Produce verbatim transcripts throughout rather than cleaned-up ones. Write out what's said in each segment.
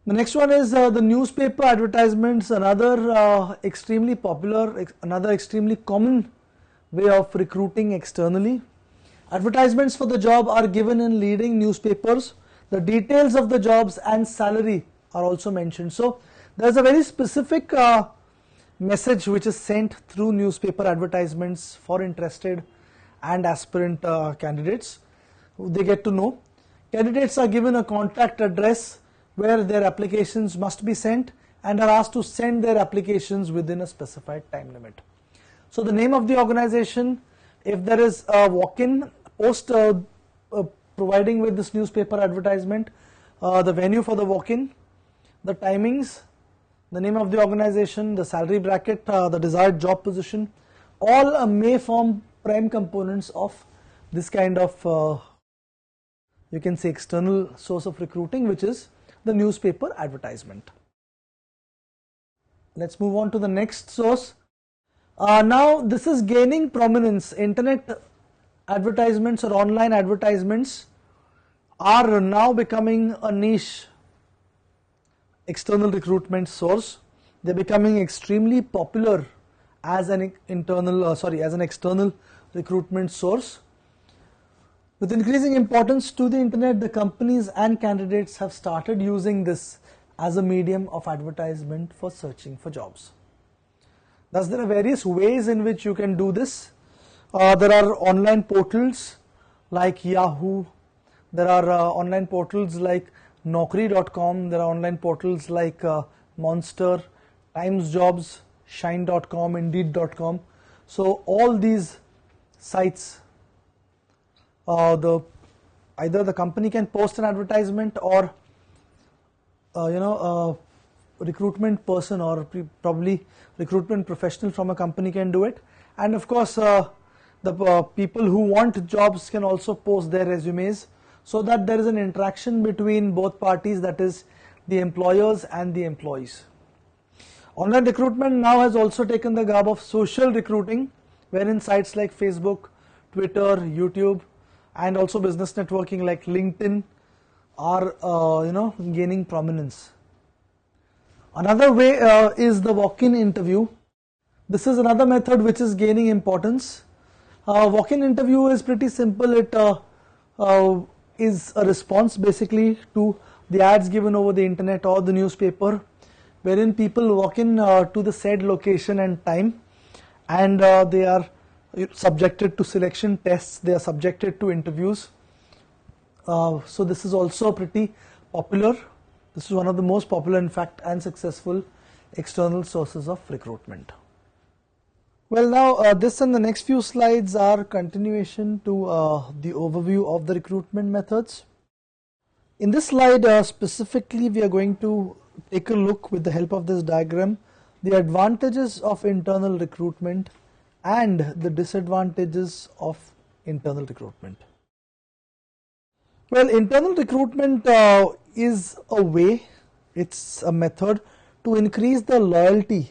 The next one is uh, the newspaper advertisements, another uh, extremely popular, ex another extremely common way of recruiting externally. Advertisements for the job are given in leading newspapers. The details of the jobs and salary are also mentioned. So there is a very specific uh, message which is sent through newspaper advertisements for interested and aspirant uh, candidates. They get to know. Candidates are given a contact address where their applications must be sent and are asked to send their applications within a specified time limit. So the name of the organization, if there is a walk-in post uh, uh, providing with this newspaper advertisement, uh, the venue for the walk-in, the timings, the name of the organization, the salary bracket, uh, the desired job position, all uh, may form prime components of this kind of, uh, you can say, external source of recruiting, which is the newspaper advertisement. Let's move on to the next source. Uh, now this is gaining prominence. Internet advertisements or online advertisements are now becoming a niche external recruitment source. They're becoming extremely popular as an internal, uh, sorry, as an external recruitment source. With increasing importance to the internet, the companies and candidates have started using this as a medium of advertisement for searching for jobs. Thus, there are various ways in which you can do this. Uh, there are online portals like Yahoo, there are uh, online portals like Naukri dot com, there are online portals like uh, Monster, Times Jobs, Shine dot com, Indeed dot com. So all these sites, uh, the either the company can post an advertisement or uh, you know a recruitment person or probably recruitment professional from a company can do it, and of course uh, the uh, people who want jobs can also post their resumes, so that there is an interaction between both parties, that is the employers and the employees. Online recruitment now has also taken the garb of social recruiting, wherein sites like Facebook, Twitter, YouTube, and also business networking like LinkedIn are uh, you know gaining prominence. Another way uh, is the walk-in interview. This is another method which is gaining importance. Uh, walk-in interview is pretty simple. It uh, uh, is a response basically to the ads given over the internet or the newspaper, wherein people walk in uh, to the said location and time, and uh, they are subjected to selection tests, they are subjected to interviews. Uh, so this is also pretty popular. This is one of the most popular, in fact, and successful external sources of recruitment. Well, now uh, this and the next few slides are continuation to uh, the overview of the recruitment methods. In this slide uh, specifically, we are going to take a look with the help of this diagram the advantages of internal recruitment and the disadvantages of internal recruitment. Well, internal recruitment uh, is a way, it's a method to increase the loyalty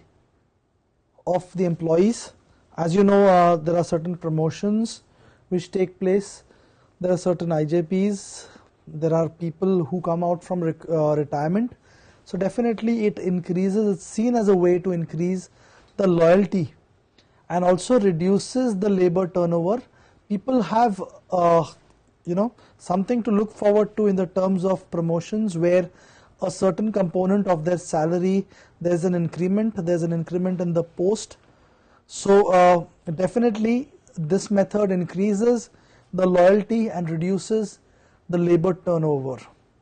of the employees. As you know, uh, there are certain promotions which take place, there are certain I J Ps, there are people who come out from rec uh, retirement. So definitely it increases, it's seen as a way to increase the loyalty and also reduces the labor turnover. People have uh, you know something to look forward to in the terms of promotions, where a certain component of their salary, there's an increment, there's an increment in the post. So uh, definitely this method increases the loyalty and reduces the labor turnover.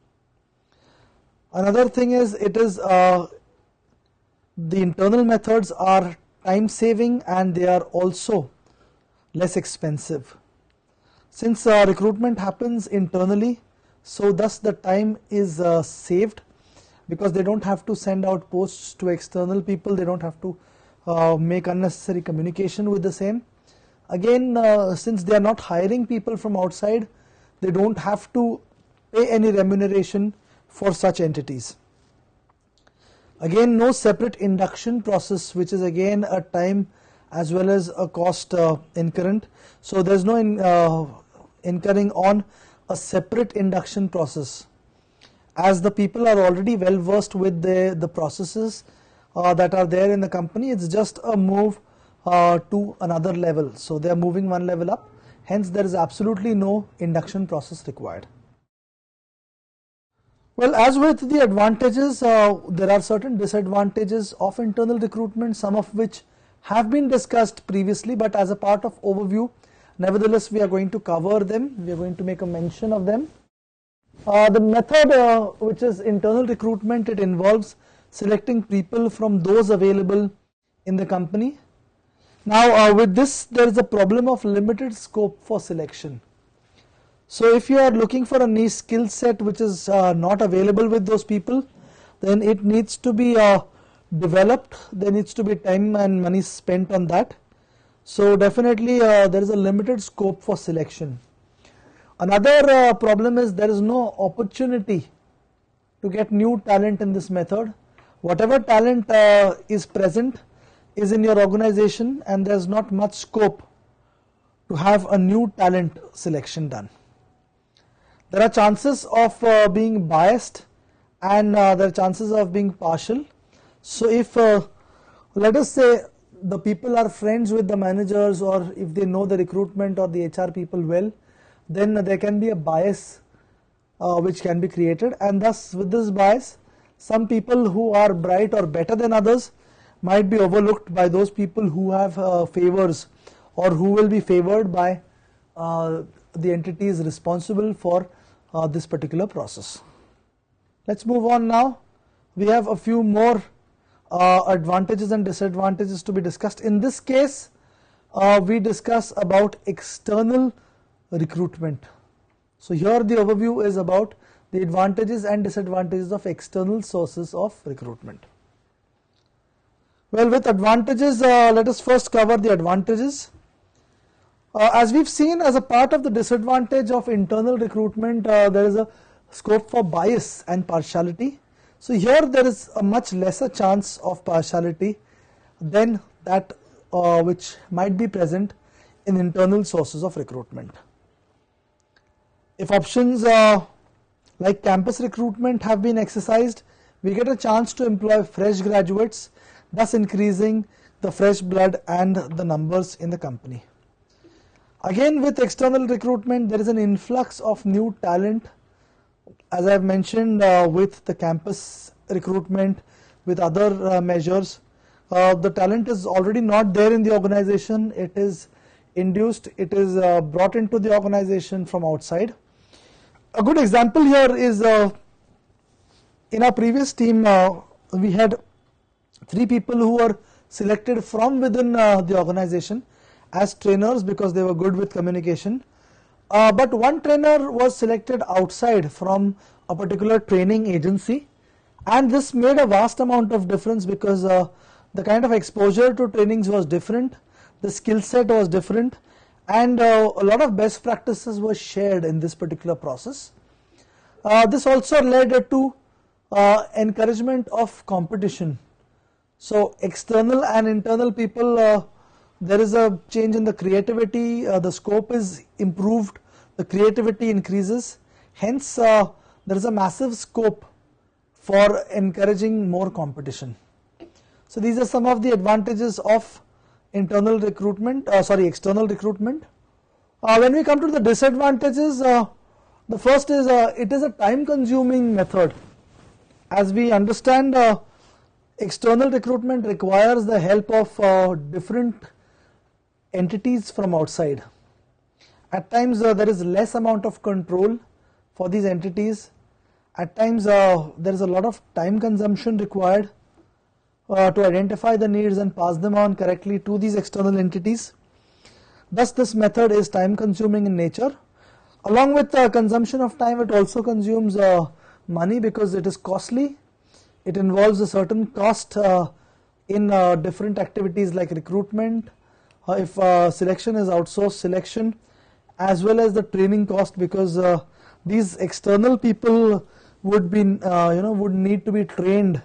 Another thing is, it is uh, the internal methods are time saving and they are also less expensive. Since uh, recruitment happens internally, so thus the time is uh, saved, because they don't have to send out posts to external people, they don't have to uh, make unnecessary communication with the same. Again, uh, since they are not hiring people from outside, they don't have to pay any remuneration for such entities. Again, no separate induction process, which is again a time as well as a cost uh, incurrent. So there is no in, uh, incurring on a separate induction process. as the people are already well versed with the, the processes uh, that are there in the company. It's just a move uh, to another level. So they are moving one level up, hence there is absolutely no induction process required. Well, as with the advantages, uh, there are certain disadvantages of internal recruitment, some of which have been discussed previously, but as a part of overview, nevertheless we are going to cover them, we are going to make a mention of them. Uh, the method uh, which is internal recruitment, it involves selecting people from those available in the company. Now uh, with this there is a problem of limited scope for selection. So if you are looking for a niche skill set which is uh, not available with those people, then it needs to be uh, developed, there needs to be time and money spent on that. So definitely uh, there is a limited scope for selection. Another uh, problem is there is no opportunity to get new talent in this method. Whatever talent uh, is present is in your organization, and there is not much scope to have a new talent selection done. There are chances of uh, being biased, and uh, there are chances of being partial. So if uh, let us say the people are friends with the managers, or if they know the recruitment or the H R people well, then there can be a bias uh, which can be created, and thus with this bias some people who are bright or better than others might be overlooked by those people who have uh, favors, or who will be favored by uh, the entities responsible for uh, this particular process. Let's move on now. We have a few more uh, advantages and disadvantages to be discussed. In this case uh, we discuss about external recruitment. So here the overview is about the advantages and disadvantages of external sources of recruitment. Well, with advantages, uh, let us first cover the advantages. Uh, as we've seen, as a part of the disadvantage of internal recruitment, uh, there is a scope for bias and partiality. So here there is a much lesser chance of partiality than that uh, which might be present in internal sources of recruitment. If options uh, like campus recruitment have been exercised, we get a chance to employ fresh graduates, thus increasing the fresh blood and the numbers in the company. Again, with external recruitment, there is an influx of new talent, as I have mentioned uh, with the campus recruitment, with other uh, measures. Uh, the talent is already not there in the organization, it is induced, it is uh, brought into the organization from outside. A good example here is uh, in our previous team uh, we had three people who were selected from within uh, the organization as trainers because they were good with communication, uh, but one trainer was selected outside from a particular training agency, and this made a vast amount of difference because uh, the kind of exposure to trainings was different, the skill set was different, and uh, a lot of best practices were shared in this particular process. Uh, this also led to uh, encouragement of competition. So external and internal people, uh, there is a change in the creativity, uh, the scope is improved, the creativity increases, hence uh, there is a massive scope for encouraging more competition. So these are some of the advantages of internal recruitment, uh, sorry external recruitment. Uh, when we come to the disadvantages, uh, the first is uh, it is a time consuming method. As we understand, uh, external recruitment requires the help of uh, different entities from outside. At times uh, there is less amount of control for these entities. At times uh, there is a lot of time consumption required uh, to identify the needs and pass them on correctly to these external entities. Thus this method is time consuming in nature. Along with uh, consumption of time, it also consumes uh, money because it is costly. It involves a certain cost uh, in uh, different activities like recruitment, uh, if uh, selection is outsourced selection, as well as the training cost, because uh, these external people would be uh, you know would need to be trained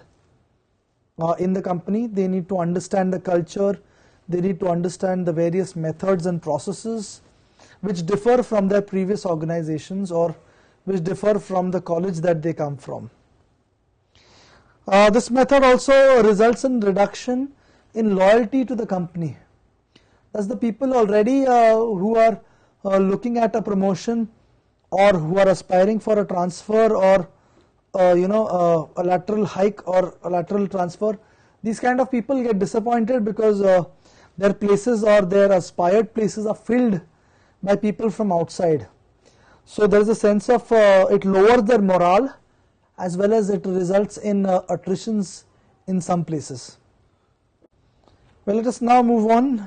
uh, in the company. They need to understand the culture, they need to understand the various methods and processes which differ from their previous organizations or which differ from the college that they come from. Uh, this method also results in reduction in loyalty to the company. Thus the people already uh, who are uh, looking at a promotion or who are aspiring for a transfer or uh, you know uh, a lateral hike or a lateral transfer, these kind of people get disappointed because uh, their places or their aspired places are filled by people from outside. So there is a sense of uh, it lowers their morale, as well as it results in uh, attritions in some places. Well, let us now move on.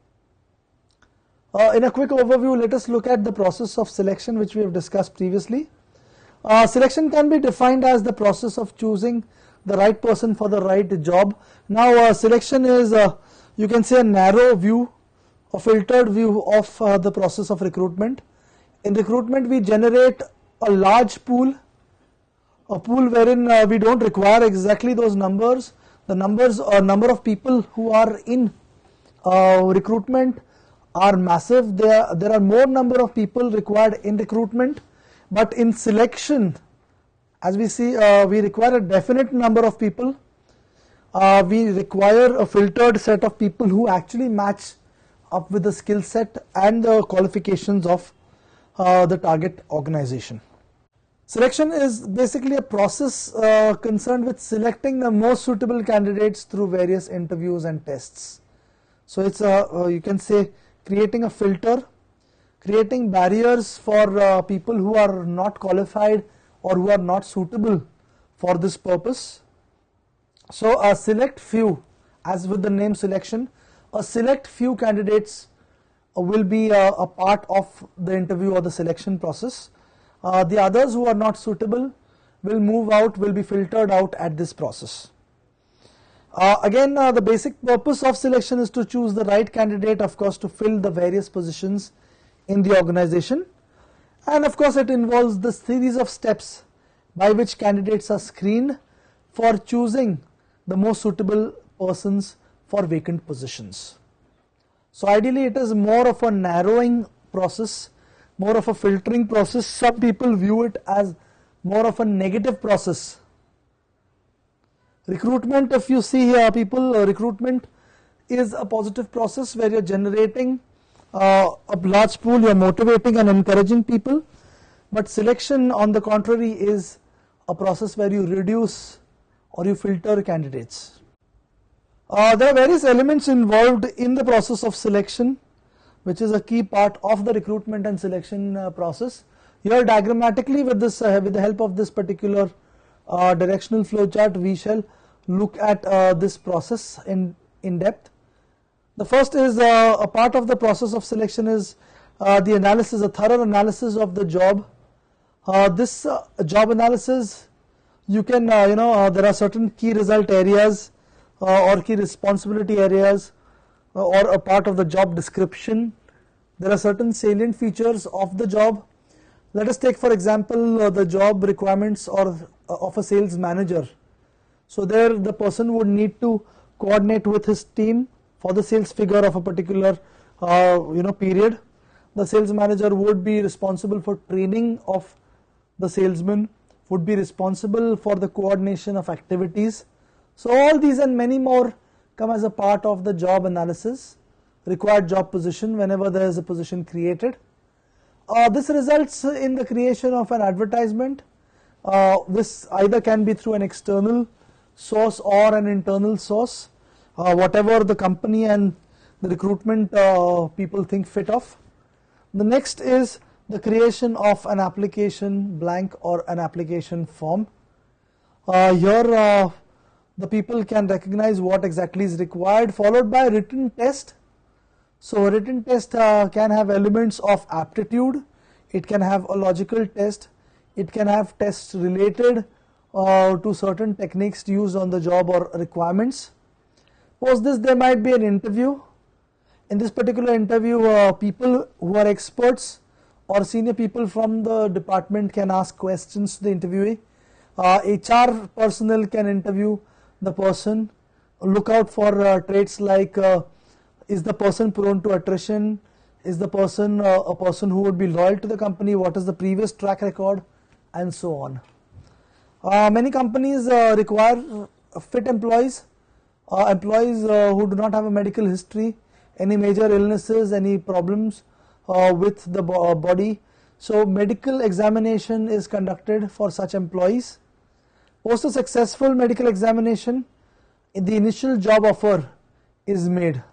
Uh, in a quick overview, let us look at the process of selection which we have discussed previously. Uh, selection can be defined as the process of choosing the right person for the right job. Now uh, selection is uh, you can say a narrow view, a filtered view of uh, the process of recruitment. In recruitment we generate a large pool, a pool wherein uh, we don't require exactly those numbers. The numbers or number of people who are in uh, recruitment are massive. There, there are more number of people required in recruitment, but in selection, as we see, uh, we require a definite number of people. Uh, we require a filtered set of people who actually match up with the skill set and the qualifications of uh, the target organization. Selection is basically a process uh, concerned with selecting the most suitable candidates through various interviews and tests. So it's a, uh, you can say, creating a filter, creating barriers for uh, people who are not qualified or who are not suitable for this purpose. So a select few, as with the name selection, a select few candidates uh, will be uh, a part of the interview or the selection process. Uh, the others who are not suitable will move out, will be filtered out at this process. Uh, again, uh, the basic purpose of selection is to choose the right candidate, of course, to fill the various positions in the organization. And of course, it involves the series of steps by which candidates are screened for choosing the most suitable persons for vacant positions. So ideally, it is more of a narrowing process, more of a filtering process. Some people view it as more of a negative process. Recruitment, if you see here, people, uh, recruitment is a positive process where you're generating uh, a large pool, you're motivating and encouraging people. But selection, on the contrary, is a process where you reduce or you filter candidates. Uh, there are various elements involved in the process of selection, which is a key part of the recruitment and selection uh, process. Here diagrammatically, with this uh, with the help of this particular uh, directional flow chart, we shall look at uh, this process in in depth. The first is uh, a part of the process of selection is uh, the analysis, a thorough analysis of the job. Uh, this uh, job analysis, you can uh, you know uh, there are certain key result areas uh, or key responsibility areas uh, or a part of the job description. There are certain salient features of the job. Let us take, for example, uh, the job requirements or uh, of a sales manager. So there the person would need to coordinate with his team for the sales figure of a particular uh, you know period. The sales manager would be responsible for training of the salesman, would be responsible for the coordination of activities. So all these and many more come as a part of the job analysis, required job position whenever there is a position created. Uh, this results in the creation of an advertisement. Uh, this either can be through an external source or an internal source, uh, whatever the company and the recruitment uh, people think fit of. The next is the creation of an application blank or an application form. Uh, here uh, the people can recognize what exactly is required, followed by a written test. So a written test uh, can have elements of aptitude, it can have a logical test, it can have tests related uh, to certain techniques used on the job or requirements. Post this, there might be an interview. In this particular interview, uh, people who are experts or senior people from the department can ask questions to the interviewee. Uh, H R personnel can interview the person, look out for uh, traits like uh, is the person prone to attrition, is the person uh, a person who would be loyal to the company, what is the previous track record, and so on. Uh, many companies uh, require fit employees, uh, employees uh, who do not have a medical history, any major illnesses, any problems uh, with the bo uh, body. So medical examination is conducted for such employees. Post a successful medical examination, the initial job offer is made.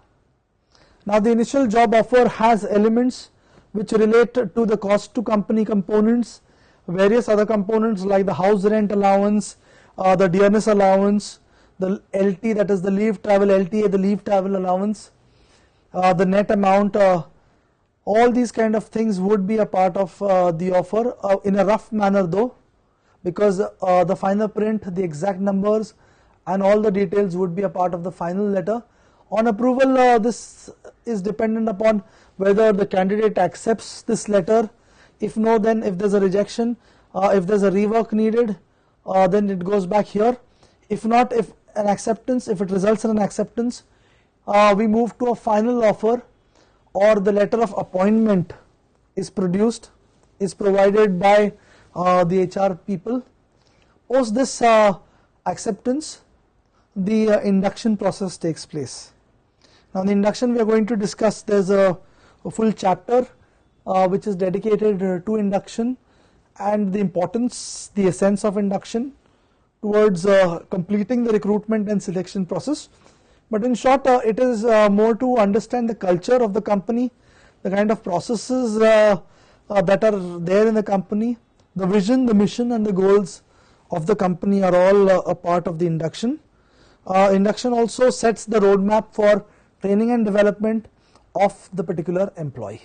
Now the initial job offer has elements which relate to the cost to company components, various other components like the house rent allowance, uh, the dearness allowance, the L T, that is the leave travel L T A, the leave travel allowance, uh, the net amount, uh, all these kind of things would be a part of uh, the offer uh, in a rough manner though, because uh, the final print, the exact numbers and all the details would be a part of the final letter. On approval, uh, this is dependent upon whether the candidate accepts this letter. If no, then if there's a rejection, uh, if there's a rework needed, uh, then it goes back here. If not, if an acceptance, if it results in an acceptance, uh, we move to a final offer, or the letter of appointment is produced, is provided by uh, the H R people. Post this uh, acceptance, the uh, induction process takes place. Now the induction we are going to discuss, there's a, a full chapter uh, which is dedicated uh, to induction and the importance, the essence of induction towards uh, completing the recruitment and selection process. But in short, uh, it is uh, more to understand the culture of the company, the kind of processes uh, uh, that are there in the company, the vision, the mission and the goals of the company are all uh, a part of the induction. Uh, induction also sets the roadmap for training and development of the particular employee.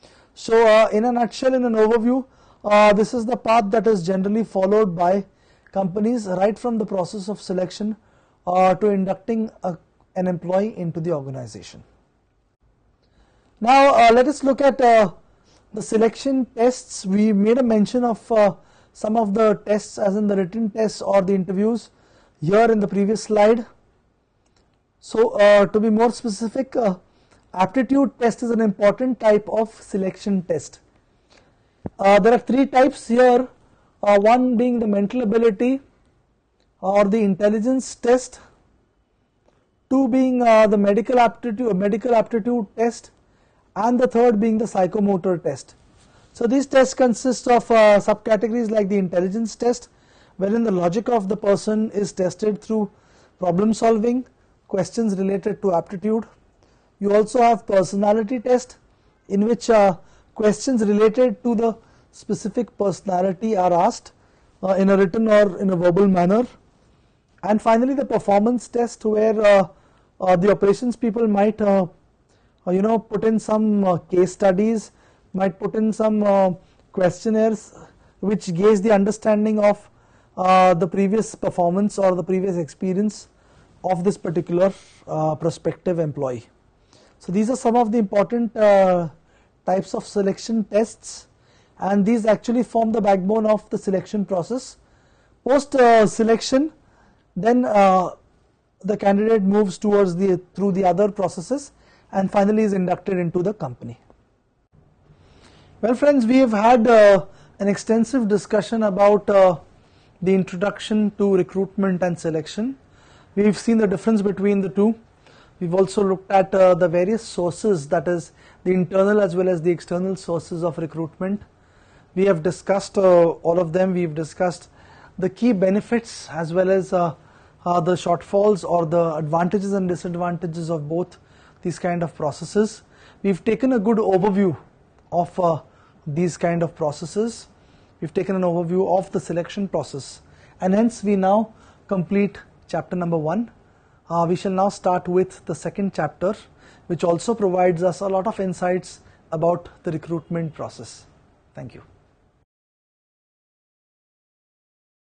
So uh, in a nutshell, in an overview, uh, this is the path that is generally followed by companies right from the process of selection uh, to inducting a, an employee into the organization. Now uh, let us look at uh, the selection tests. We made a mention of uh, some of the tests as in the written tests or the interviews here in the previous slide. So uh, to be more specific, uh, aptitude test is an important type of selection test. Uh, there are three types here, uh, one being the mental ability or the intelligence test, two being uh, the medical aptitude, medical aptitude test, and the third being the psychomotor test. So these tests consist of uh, subcategories like the intelligence test, wherein the logic of the person is tested through problem solving, questions related to aptitude. You also have personality test, in which uh, questions related to the specific personality are asked uh, in a written or in a verbal manner. And finally the performance test, where uh, uh, the operations people might uh, uh, you know put in some uh, case studies, might put in some uh, questionnaires which gauge the understanding of uh, the previous performance or the previous experience of this particular uh, prospective employee. So these are some of the important uh, types of selection tests, and these actually form the backbone of the selection process. Post uh, selection, then uh, the candidate moves towards the through the other processes and finally is inducted into the company. Well friends, we have had uh, an extensive discussion about uh, the introduction to recruitment and selection. We have seen the difference between the two. We have also looked at uh, the various sources, that is the internal as well as the external sources of recruitment. We have discussed uh, all of them. We have discussed the key benefits as well as uh, uh, the shortfalls or the advantages and disadvantages of both these kind of processes. We have taken a good overview of uh, these kind of processes. We have taken an overview of the selection process, and hence we now complete chapter number one. Uh, we shall now start with the second chapter, which also provides us a lot of insights about the recruitment process. Thank you.